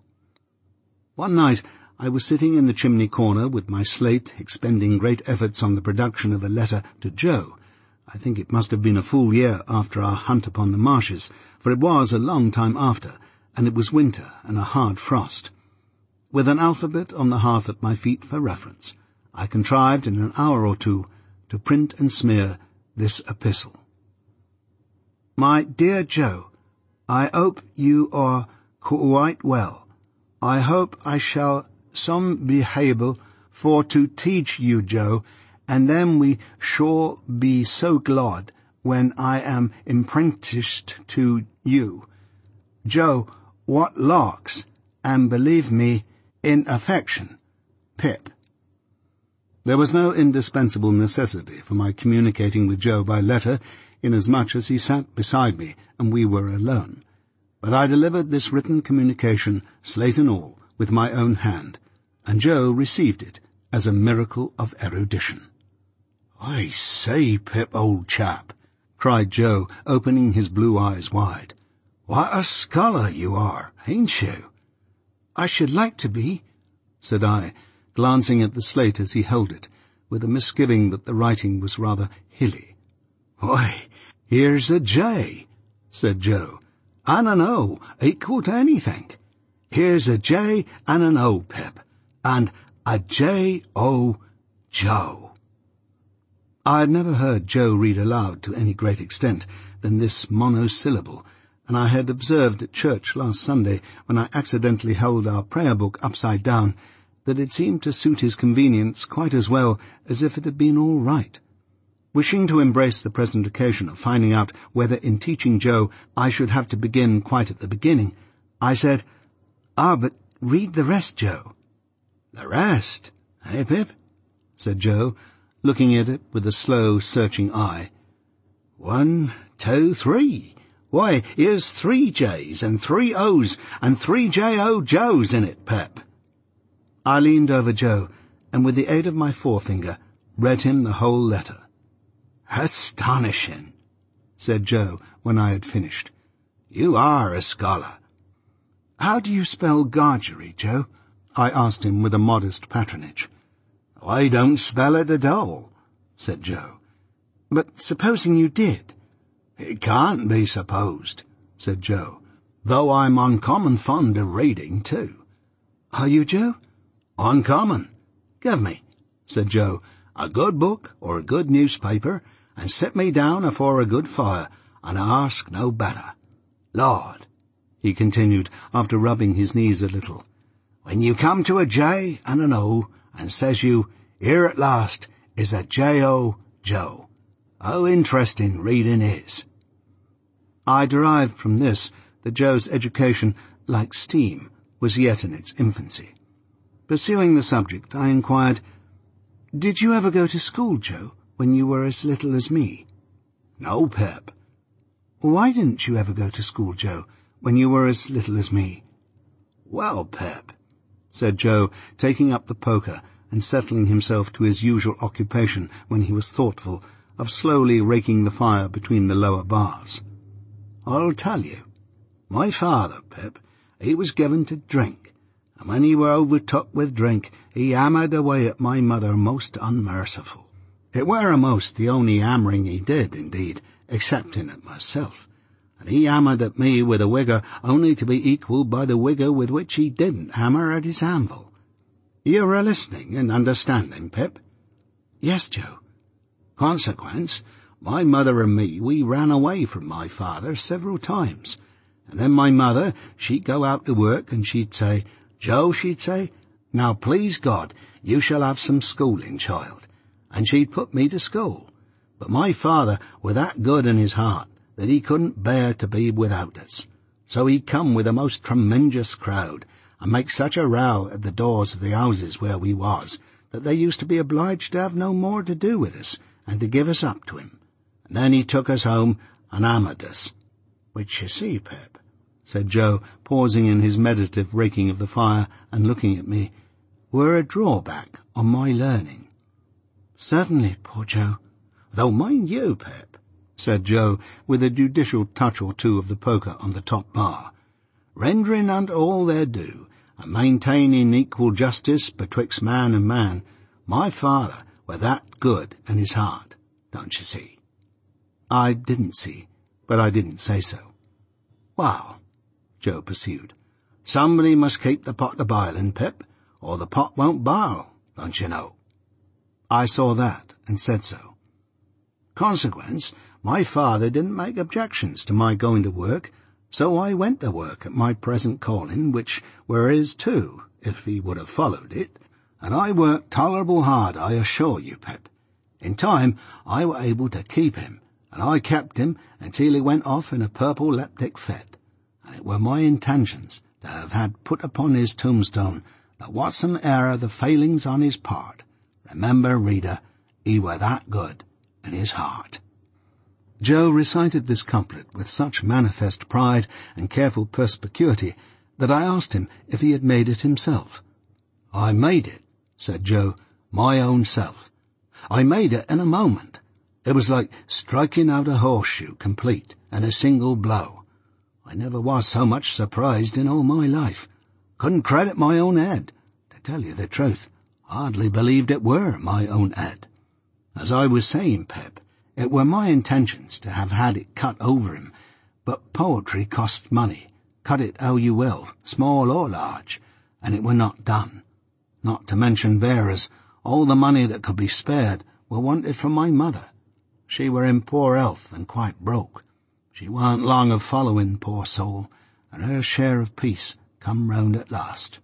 One night I was sitting in the chimney corner with my slate, expending great efforts on the production of a letter to Joe. I think it must have been a full year after our hunt upon the marshes, for it was a long time after, and it was winter and a hard frost. With an alphabet on the hearth at my feet for reference, I contrived in an hour or two to print and smear this epistle. My dear Joe, I hope you are quite well. I hope I shall some be able for to teach you, Joe, and then we shall be so glad when I am apprenticed to you. Joe, what larks, and believe me, in affection, Pip. There was no indispensable necessity for my communicating with Joe by letter, inasmuch as he sat beside me and we were alone. But I delivered this written communication, slate and all, with my own hand, and Joe received it as a miracle of erudition. "I say, Pip, old chap," cried Joe, opening his blue eyes wide. "What a scholar you are, ain't you?" "I should like to be," said I, glancing at the slate as he held it, with a misgiving that the writing was rather hilly. "Why, here's a J," said Joe, "and an O, equal to anything. Here's a J and an O, Pip, and a J O Joe." I had never heard Joe read aloud to any great extent than this monosyllable, and I had observed at church last Sunday, when I accidentally held our prayer book upside down, that it seemed to suit his convenience quite as well as if it had been all right. Wishing to embrace the present occasion of finding out whether in teaching Joe I should have to begin quite at the beginning, I said, "Ah, but read the rest, Joe." "The rest, eh, Pip?" said Joe, looking at it with a slow, searching eye. "One, two, three. Why, here's three J's and three O's and three J O Joes in it, Pip." I leaned over Joe, and with the aid of my forefinger, read him the whole letter. "Astonishing," said Joe when I had finished. "You are a scholar." "How do you spell Gargery, Joe?" I asked him with a modest patronage. "I don't spell it at all," said Joe. "But supposing you did, "It can't be supposed," said Joe, "though I'm uncommon fond of reading, too." "Are you, Joe?" "Uncommon. Give me," said Joe, "a good book or a good newspaper, and sit me down afore a good fire, and I ask no better. Lord," he continued, after rubbing his knees a little, "when you come to a J and an O, and says you, 'Here at last is a J O Joe,' how interesting reading is." I derived from this that Joe's education, like steam, was yet in its infancy. Pursuing the subject, I inquired, "Did you ever go to school, Joe, when you were as little as me?" "No, Pip." "Why didn't you ever go to school, Joe, when you were as little as me?" "Well, Pip," said Joe, taking up the poker and settling himself to his usual occupation when he was thoughtful, of slowly raking the fire between the lower bars. "I'll tell you. My father, Pip, he was given to drink, and when he were overtook with drink, he hammered away at my mother most unmerciful. It were a'most the only hammering he did, indeed, excepting at myself, and he hammered at me with a wigger only to be equalled by the wigger with which he didn't hammer at his anvil. You're a listening and understanding, Pip?" "Yes, Joe." "Consequence, my mother and me, we ran away from my father several times, and then my mother, she'd go out to work, and she'd say, 'Joe,' she'd say, 'now please God, you shall have some schooling, child,' and she'd put me to school. But my father were that good in his heart that he couldn't bear to be without us, so he'd come with a most tremendous crowd, and make such a row at the doors of the houses where we was, that they used to be obliged to have no more to do with us, and to give us up to him. And then he took us home and hammered us. Which you see, Pip," said Joe, pausing in his meditative raking of the fire and looking at me, "were a drawback on my learning." "Certainly, poor Joe." "Though mind you, Pip," said Joe, with a judicial touch or two of the poker on the top bar, "rendering unto all their due, and maintaining equal justice betwixt man and man, my father were that good in his heart, don't you see?" I didn't see, but I didn't say so. "Well," Joe pursued, "somebody must keep the pot a-bilin', Pip, or the pot won't bile, don't you know?" I saw that, and said so. Consequence, my father didn't make objections to my going to work, so I went to work at my present calling, which were his too, if he would have followed it, and I worked tolerable hard, I assure you, Pip. In time I were able to keep him, and I kept him until he went off in a purple leptic fit, and it were my intentions to have had put upon his tombstone that whatsome'er the failings on his part, remember, reader, he were that good in his heart." Joe recited this couplet with such manifest pride and careful perspicuity that I asked him if he had made it himself. "I made it," said Joe, "my own self. I made it in a moment. It was like striking out a horseshoe complete in a single blow. I never was so much surprised in all my life. Couldn't credit my own head. To tell you the truth, hardly believed it were my own head. As I was saying, Pip, it were my intentions to have had it cut over him, but poetry costs money, cut it how you will, small or large, and it were not done. Not to mention bearers, all the money that could be spared were wanted from my mother. She were in poor health and quite broke. She warn't long of following, poor soul, and her share of peace come round at last."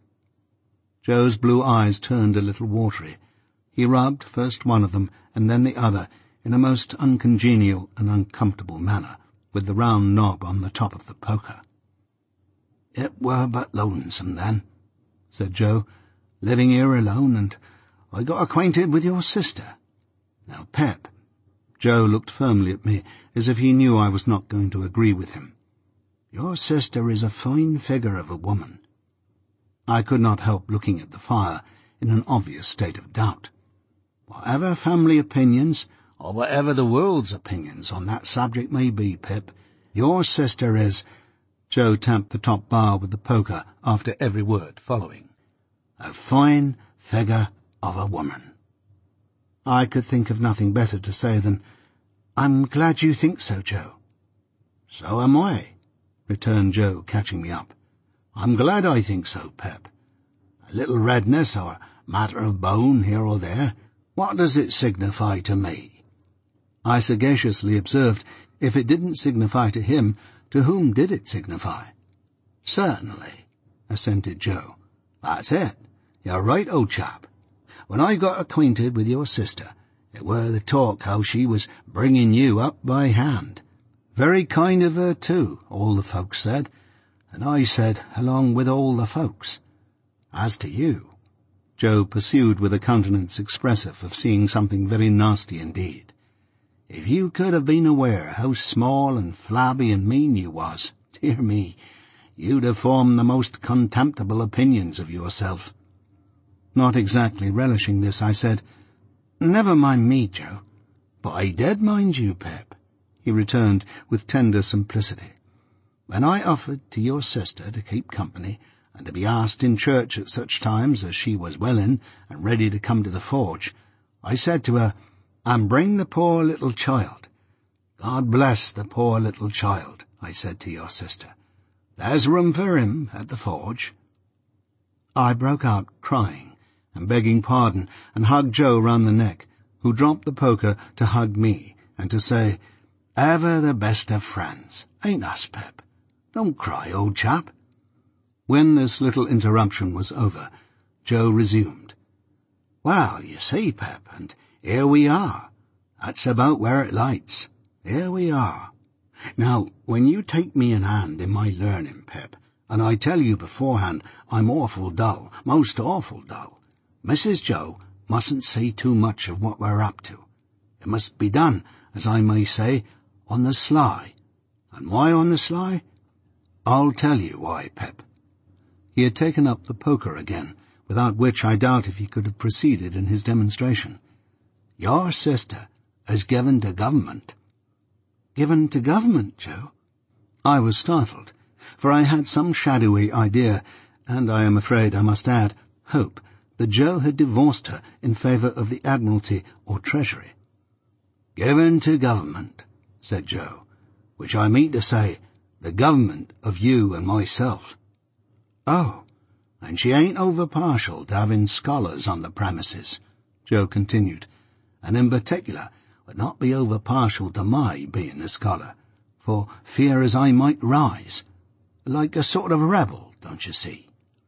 Joe's blue eyes turned a little watery. He rubbed first one of them and then the other in a most uncongenial and uncomfortable manner, with the round knob on the top of the poker. "It were but lonesome then," said Joe, "living here alone, and I got acquainted with your sister. Now, Pip," Joe looked firmly at me, as if he knew I was not going to agree with him, "your sister is a fine figure of a woman." I could not help looking at the fire in an obvious state of doubt. "Whatever family opinions, or whatever the world's opinions on that subject may be, Pip, your sister is—" Joe tapped the top bar with the poker after every word following, "a fine figure of a woman." I could think of nothing better to say than, "I'm glad you think so, Joe." "So am I," returned Joe, catching me up. "I'm glad I think so, Pep. A little redness or matter of bone here or there, what does it signify to me?" I sagaciously observed, if it didn't signify to him, to whom did it signify? "Certainly," assented Joe. "That's it. You're right, old chap. When I got acquainted with your sister, it were the talk how she was bringing you up by hand. Very kind of her, too, all the folks said, and I said, along with all the folks. As to you," Joe pursued with a countenance expressive of seeing something very nasty indeed, "if you could have been aware how small and flabby and mean you was, dear me, you'd have formed the most contemptible opinions of yourself." Not exactly relishing this, I said, "Never mind me, Joe." "But I did mind you, Pep," he returned with tender simplicity. "When I offered to your sister to keep company, and to be asked in church at such times as she was willing and ready to come to the forge, I said to her, 'And bring the poor little child.' 'God bless the poor little child,' I said to your sister. 'There's room for him at the forge.'" I broke out crying and begging pardon, and hugged Joe round the neck, who dropped the poker to hug me and to say, "Ever the best of friends, ain't us, Pep? Don't cry, old chap." When this little interruption was over, Joe resumed. "Well, you see, Pep, and here we are. That's about where it lights. Here we are. Now, when you take me in hand in my learning, Pep, and I tell you beforehand I'm awful dull, most awful dull, Missus Joe mustn't see too much of what we're up to. It must be done, as I may say, on the sly. And why on the sly? I'll tell you why, Pep." He had taken up the poker again, without which I doubt if he could have proceeded in his demonstration. "Your sister is given to government." "Given to government, Joe?" I was startled, for I had some shadowy idea, and I am afraid I must add, hope, that Joe had divorced her in favour of the Admiralty or Treasury. "Given to government," said Joe, "which I mean to say, the government of you and myself." "Oh, and she ain't over partial to having scholars on the premises," Joe continued, "and in particular would not be over partial to my being a scholar, for fear as I might rise, like a sort of rebel, don't you see?"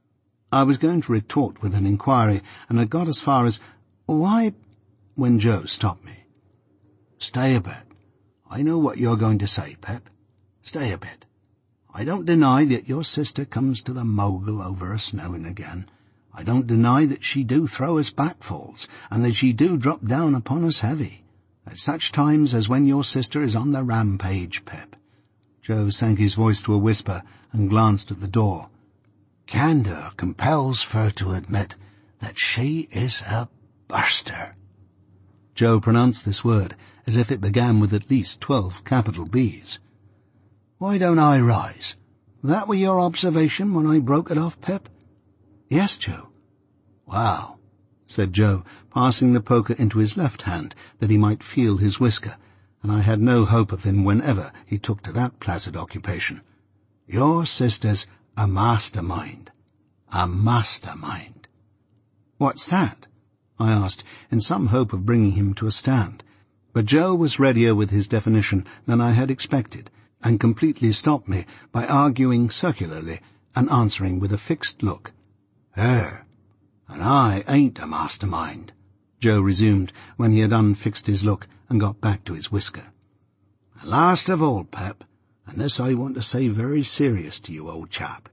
I was going to retort with an inquiry, and had got as far as, "Why?" when Joe stopped me. "Stay a bit. I know what you're going to say, Pep. Stay a bit. I don't deny that your sister comes to the mogul over us now and again. I don't deny that she do throw us backfalls, and that she do drop down upon us heavy, at such times as when your sister is on the rampage, Pep." Joe sank his voice to a whisper and glanced at the door. "Candour compels her to admit that she is a burster." Joe pronounced this word as if it began with at least twelve capital B's. "Why don't I rise? That were your observation when I broke it off, Pep?" "Yes, Joe." "Well," said Joe, passing the poker into his left hand that he might feel his whisker, and I had no hope of him whenever he took to that placid occupation, "your sister's a mastermind. A mastermind." "What's that?" I asked, in some hope of bringing him to a stand. But Joe was readier with his definition than I had expected, and completely stopped me by arguing circularly and answering with a fixed look. "Her, and I ain't a mastermind," Joe resumed when he had unfixed his look and got back to his whisker. "And last of all, Pep, and this I want to say very serious to you, old chap,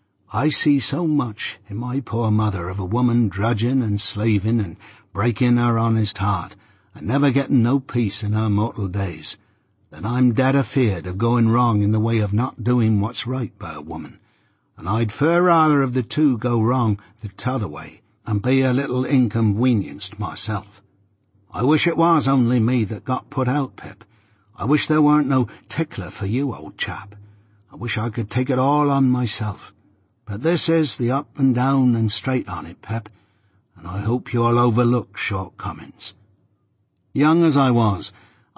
I see so much in my poor mother of a woman drudging and slaving and breaking her honest heart, and never getting no peace in her mortal days, that I'm dead afeard of going wrong in the way of not doing what's right by a woman, and I'd fur rather of the two go wrong the t'other way, and be a little inconvenienced myself. I wish it was only me that got put out, Pip. I wish there weren't no tickler for you, old chap. I wish I could take it all on myself. But this is the up and down and straight on it, Pep, and I hope you'll overlook shortcomings." Young as I was,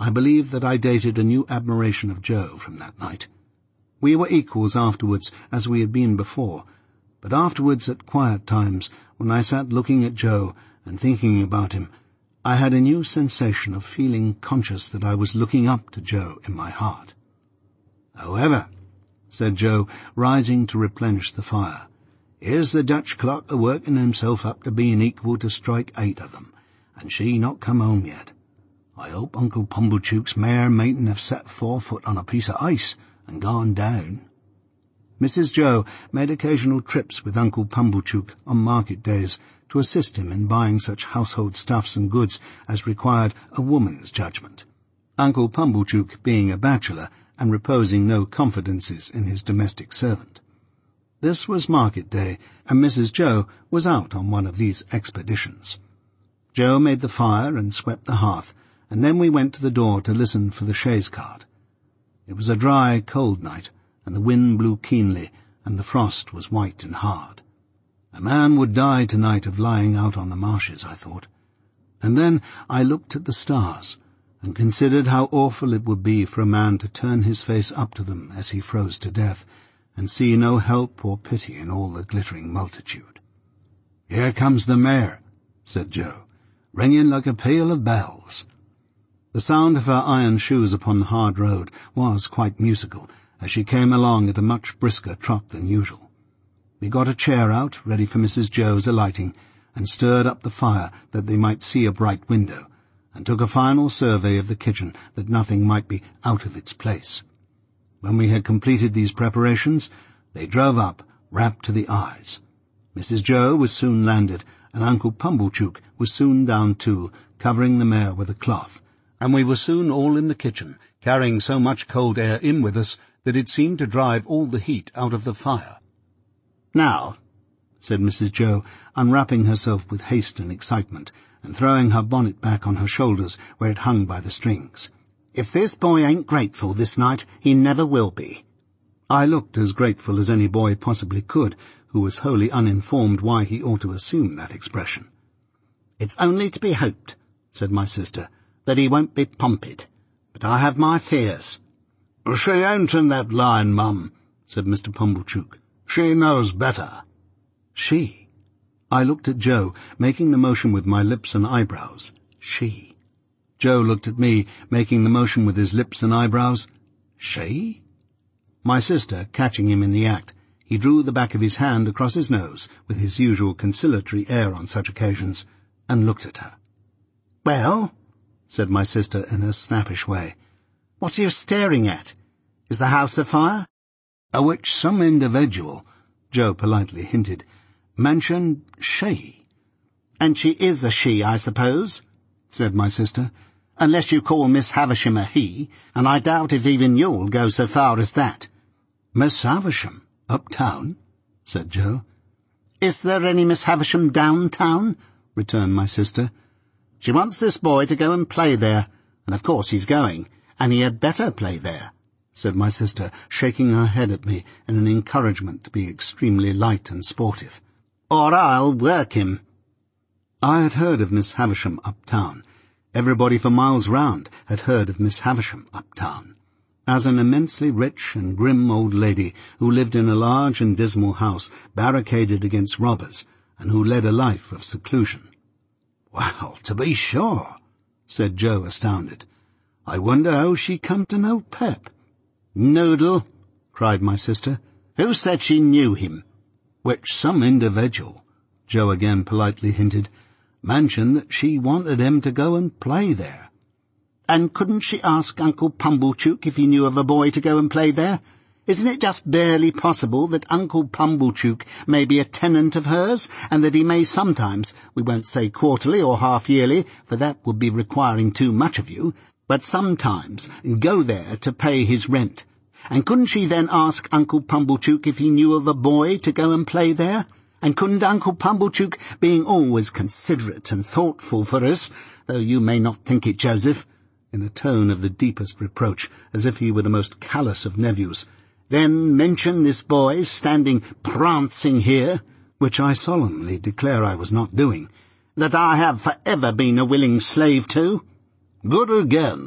I believe that I dated a new admiration of Joe from that night. We were equals afterwards, as we had been before, but afterwards at quiet times, when I sat looking at Joe and thinking about him, I had a new sensation of feeling conscious that I was looking up to Joe in my heart. "However," said Joe, rising to replenish the fire, "here's the Dutch clock a-working himself up to being equal to strike eight of them, and she not come home yet. I hope Uncle Pumblechook's mare mayn't have set forefoot on a piece of ice and gone down." Missus Joe made occasional trips with Uncle Pumblechook on market days to assist him in buying such household stuffs and goods as required a woman's judgment, Uncle Pumblechook being a bachelor and reposing no confidences in his domestic servant. This was market day, and Missus Joe was out on one of these expeditions. Joe made the fire and swept the hearth, and then we went to the door to listen for the chaise cart. It was a dry, cold night, and the wind blew keenly, and the frost was white and hard. A man would die tonight of lying out on the marshes, I thought. And then I looked at the stars, and considered how awful it would be for a man to turn his face up to them as he froze to death, and see no help or pity in all the glittering multitude. "Here comes the mare," said Joe, ringing like a peal of bells. The sound of her iron shoes upon the hard road was quite musical, as she came along at a much brisker trot than usual. We got a chair out, ready for Missus Joe's alighting, and stirred up the fire that they might see a bright window, and took a final survey of the kitchen that nothing might be out of its place. When we had completed these preparations, they drove up, wrapped to the eyes. Missus Joe was soon landed, and Uncle Pumblechook was soon down too, covering the mare with a cloth, and we were soon all in the kitchen, carrying so much cold air in with us that it seemed to drive all the heat out of the fire. "Now," said Missus Joe, unwrapping herself with haste and excitement, and throwing her bonnet back on her shoulders where it hung by the strings, "if this boy ain't grateful this night, he never will be." I looked as grateful as any boy possibly could, who was wholly uninformed why he ought to assume that expression. "It's only to be hoped," said my sister, "that he won't be pomped, but I have my fears." "She ain't in that line, Mum," said Mister Pumblechook. "She knows better." She. I looked at Joe, making the motion with my lips and eyebrows. She. Joe looked at me, making the motion with his lips and eyebrows. She? My sister, catching him in the act, he drew the back of his hand across his nose, with his usual conciliatory air on such occasions, and looked at her. "Well," said my sister in her snappish way, "what are you staring at? Is the house afire?" At which some individual, Joe politely hinted, mentioned she. "And she is a she, I suppose," said my sister, "unless you call Miss Havisham a he, and I doubt if even you'll go so far as that." "Miss Havisham? Uptown?" said Joe. "Is there any Miss Havisham downtown?" returned my sister. "She wants this boy to go and play there, and of course he's going, and he had better play there," said my sister, shaking her head at me in an encouragement to be extremely light and sportive. "Or I'll work him." I had heard of Miss Havisham uptown. Everybody for miles round had heard of Miss Havisham uptown, as an immensely rich and grim old lady who lived in a large and dismal house barricaded against robbers, and who led a life of seclusion. "Well, to be sure," said Joe, astounded. "I wonder how she come to know Pep." "Noodle," cried my sister. "Who said she knew him?" Which some individual, Joe again politely hinted, mentioned that she wanted him to go and play there. "And couldn't she ask Uncle Pumblechook if he knew of a boy to go and play there? Isn't it just barely possible that Uncle Pumblechook may be a tenant of hers, and that he may sometimes, we won't say quarterly or half-yearly, for that would be requiring too much of you, but sometimes go there to pay his rent? And couldn't she then ask Uncle Pumblechook if he knew of a boy to go and play there? And couldn't Uncle Pumblechook, being always considerate and thoughtful for us, though you may not think it, Joseph," in a tone of the deepest reproach, as if he were the most callous of nephews, "then mention this boy standing prancing here, which I solemnly declare I was not doing, that I have for ever been a willing slave to?" "Good again,"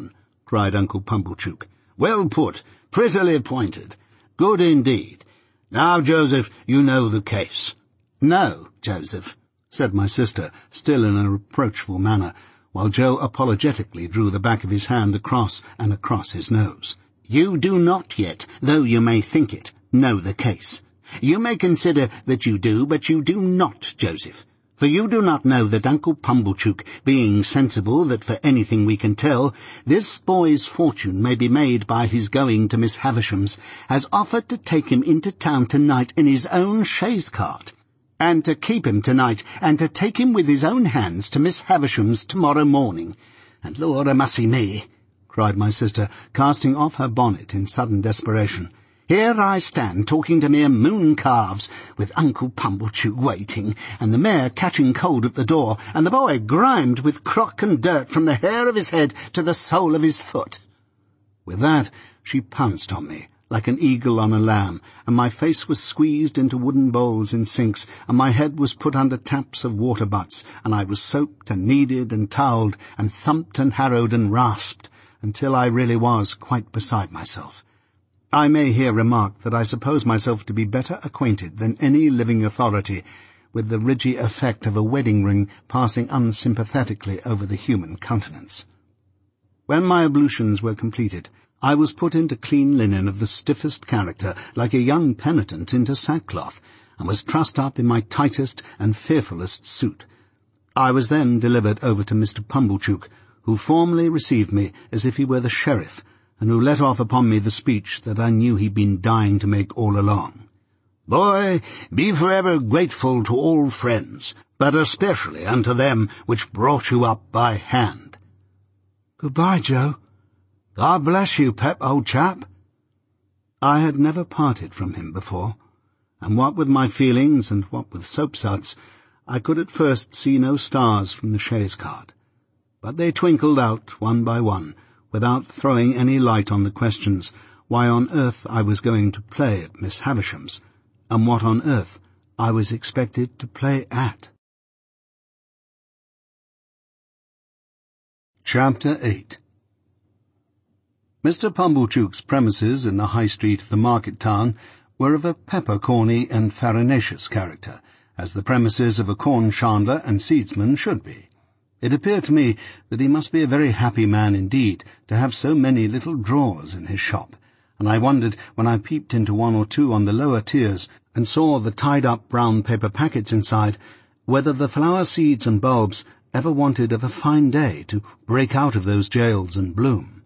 cried Uncle Pumblechook. "Well put, prettily pointed. Good indeed. Now, Joseph, you know the case." "No, Joseph," said my sister, still in a reproachful manner, while Joe apologetically drew the back of his hand across and across his nose. "You do not yet, though you may think it, know the case. You may consider that you do, but you do not, Joseph. For you do not know that Uncle Pumblechook, being sensible that for anything we can tell, this boy's fortune may be made by his going to Miss Havisham's, has offered to take him into town tonight in his own chaise cart, and to keep him tonight, and to take him with his own hands to Miss Havisham's tomorrow morning. And Lord a mussy me," cried my sister, casting off her bonnet in sudden desperation, "here I stand talking to mere moon-calves, with Uncle Pumblechook waiting, and the mare catching cold at the door, and the boy grimed with crock and dirt from the hair of his head to the sole of his foot." With that she pounced on me, like an eagle on a lamb, and my face was squeezed into wooden bowls in sinks, and my head was put under taps of water-butts, and I was soaped and kneaded and towelled, and thumped and harrowed and rasped, until I really was quite beside myself. I may here remark that I suppose myself to be better acquainted than any living authority with the ridgy effect of a wedding ring passing unsympathetically over the human countenance. When my ablutions were completed, I was put into clean linen of the stiffest character, like a young penitent into sackcloth, and was trussed up in my tightest and fearfullest suit. I was then delivered over to Mister Pumblechook, who formally received me as if he were the sheriff, and who let off upon me the speech that I knew he'd been dying to make all along. "Boy, be for ever grateful to all friends, but especially unto them which brought you up by hand." "Goodbye, Joe." "God bless you, Pep, old chap." I had never parted from him before, and what with my feelings and what with soapsuds, I could at first see no stars from the chaise-cart. But they twinkled out one by one, without throwing any light on the questions why on earth I was going to play at Miss Havisham's, and what on earth I was expected to play at. Chapter eight. Mister Pumblechook's premises in the high street of the market town were of a peppercorny and farinaceous character, as the premises of a corn chandler and seedsman should be. It appeared to me that he must be a very happy man indeed to have so many little drawers in his shop, and I wondered, when I peeped into one or two on the lower tiers and saw the tied-up brown paper packets inside, whether the flower seeds and bulbs ever wanted of a fine day to break out of those jails and bloom.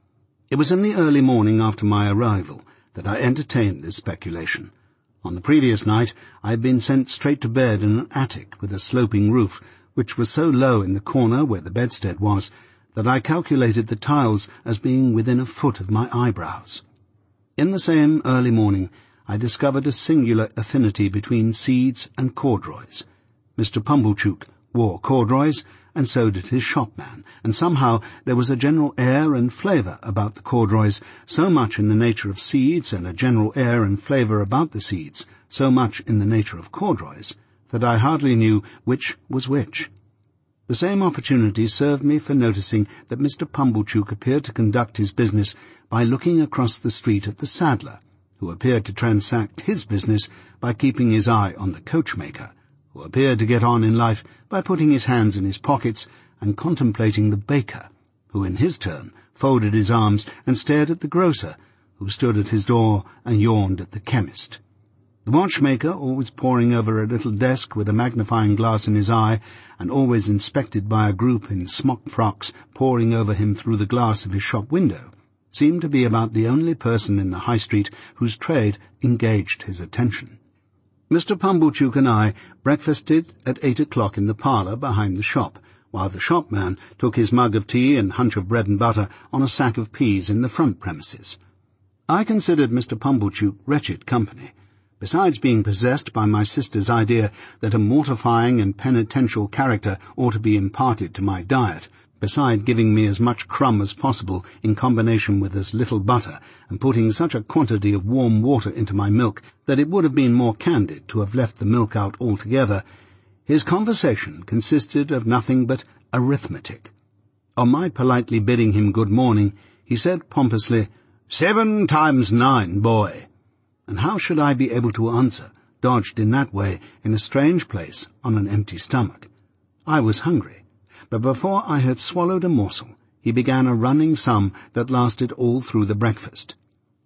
It was in the early morning after my arrival that I entertained this speculation. On the previous night I had been sent straight to bed in an attic with a sloping roof, which was so low in the corner where the bedstead was that I calculated the tiles as being within a foot of my eyebrows. In the same early morning I discovered a singular affinity between seeds and corduroys. Mister Pumblechook wore corduroys, and so did his shopman, and somehow there was a general air and flavour about the corduroys, so much in the nature of seeds, and a general air and flavour about the seeds, so much in the nature of corduroys, that I hardly knew which was which. The same opportunity served me for noticing that Mister Pumblechook appeared to conduct his business by looking across the street at the saddler, who appeared to transact his business by keeping his eye on the coachmaker, who appeared to get on in life by putting his hands in his pockets and contemplating the baker, who in his turn folded his arms and stared at the grocer, who stood at his door and yawned at the chemist. The watchmaker, always poring over a little desk with a magnifying glass in his eye, and always inspected by a group in smock frocks poring over him through the glass of his shop window, seemed to be about the only person in the high street whose trade engaged his attention. Mister Pumblechook and I breakfasted at eight o'clock in the parlour behind the shop, while the shopman took his mug of tea and hunch of bread and butter on a sack of peas in the front premises. I considered Mister Pumblechook wretched company, besides being possessed by my sister's idea that a mortifying and penitential character ought to be imparted to my diet, beside giving me as much crumb as possible in combination with as little butter, and putting such a quantity of warm water into my milk that it would have been more candid to have left the milk out altogether. His conversation consisted of nothing but arithmetic. On my politely bidding him good morning, He said pompously, "Seven times nine, boy." And how should I be able to answer, dodged in that way in a strange place on an empty stomach? I was hungry, but before I had swallowed a morsel, he began a running sum that lasted all through the breakfast.